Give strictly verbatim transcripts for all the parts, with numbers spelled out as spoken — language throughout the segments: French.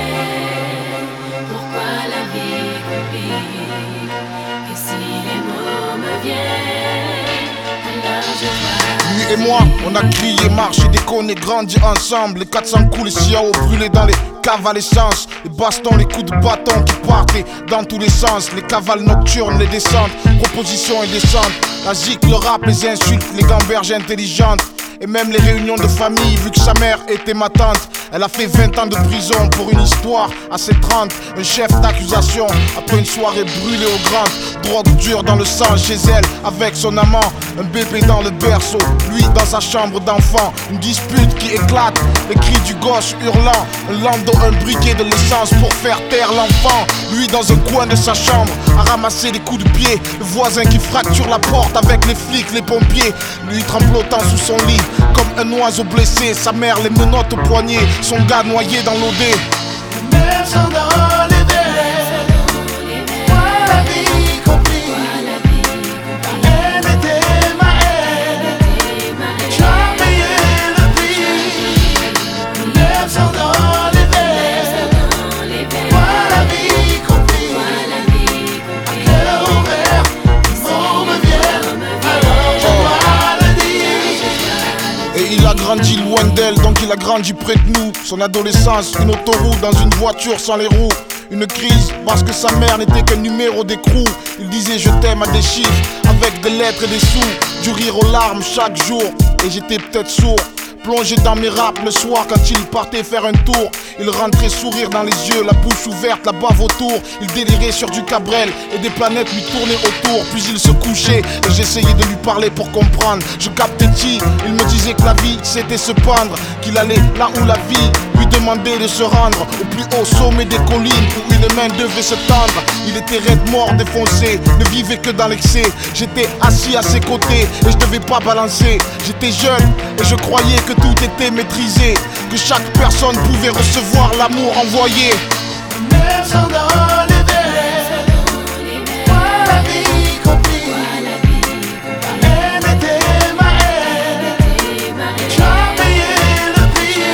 Pourquoi la vie complique? Et si les mots me viennent, alors je vois. Lui et moi, on a crié, marché, déconné, grandi ensemble. Les quatre cents coups, les C A O brûlés dans les caves à l'essence. Les bastons, les coups de bâton qui partaient dans tous les sens. Les cavales nocturnes, les descentes, propositions et descentes. La zik, le rap, les insultes, les gamberges intelligentes. Et même les réunions de famille, vu que sa mère était ma tante. Elle a fait vingt ans de prison pour une histoire à ses trente. Un chef d'accusation après une soirée brûlée au grand. Drogue dure dans le sang chez elle avec son amant. Un bébé dans le berceau, lui dans sa chambre d'enfant. Une dispute qui éclate, les cris du gosse hurlant. Un landau, un briquet de l'essence pour faire taire l'enfant. Lui dans un coin de sa chambre, à ramasser des coups de pied. Le voisin qui fracture la porte avec les flics, les pompiers. Lui tremblotant sous son lit comme un oiseau blessé. Sa mère les menottes au poignet, son gars noyé dans l'O D. Les mers sont dans les verres. Moi la vie complique. Elle était ma haine. Tu as payé le prix. Les mers sont dans les verres. Moi la vie complique. À cœur ouvert, les mots me viennent. Alors je dois le dire. Et il a grandi loin d'elle, donc il a grandi près de nous. Son adolescence, une autoroute dans une voiture sans les roues. Une crise parce que sa mère n'était qu'un numéro d'écrou. Il disait je t'aime à des chiffres, avec des lettres et des sous. Du rire aux larmes chaque jour, et j'étais peut-être sourd. Plongé dans mes raps le soir quand il partait faire un tour. Il rentrait sourire dans les yeux, la bouche ouverte, la bave autour. Il délirait sur du Cabrel et des planètes lui tournaient autour. Puis il se couchait et j'essayais de lui parler pour comprendre. Je captais qui, il me disait que la vie c'était se pendre. Qu'il allait là où la vie lui demandait de se rendre. Au plus haut sommet des collines où une main devait se tendre. Il était raide mort, défoncé, ne vivait que dans l'excès. J'étais assis à ses côtés et je devais pas balancer. J'étais jeune et je croyais que tout était maîtrisé, que chaque personne pouvait recevoir l'amour envoyé. Les mers sont dans les verres. Moi la vie complique. Elle était ma haine. Tu as payé le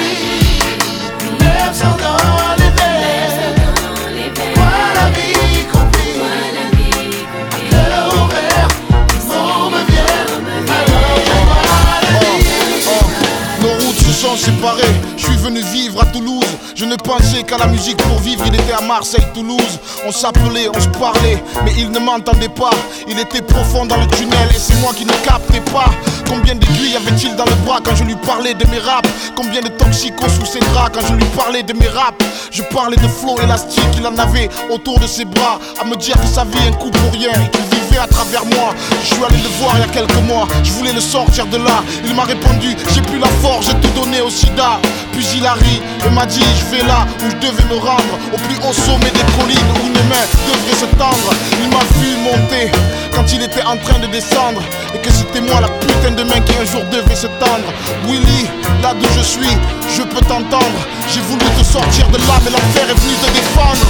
prix. Les mers sont dans les verres. Moi la vie complique. À cœur ouvert, les mots me viennent. Alors je dois le dire. Nos routes se sont séparées, je suis venu vivre à Toulouse. Je ne pensais qu'à la musique pour vivre, il était à Marseille, Toulouse. On s'appelait, on se parlait, mais il ne m'entendait pas. Il était profond dans le tunnel et c'est moi qui ne captais pas. Combien d'aiguilles avait-il dans le bras quand je lui parlais de mes raps? Combien de toxicos sous ses draps quand je lui parlais de mes raps? Je parlais de flow élastique, il en avait autour de ses bras. À me dire que sa vie un coup pour rien et qu'il vivait à travers moi. Je suis allé le voir il y a quelques mois, je voulais le sortir de là. Il m'a répondu, j'ai plus la force, j'ai tout donné au sida. Puis il a ri et m'a dit, je vais là où je devais me rendre. Au plus haut sommet des collines où une main devrait se tendre. Il m'a vu monter quand il était en train de descendre. Et que c'était moi la putain de main qui un jour devait se tendre. Willy, là d'où je suis, je peux t'entendre. J'ai voulu te sortir de là mais l'enfer est venu te défendre.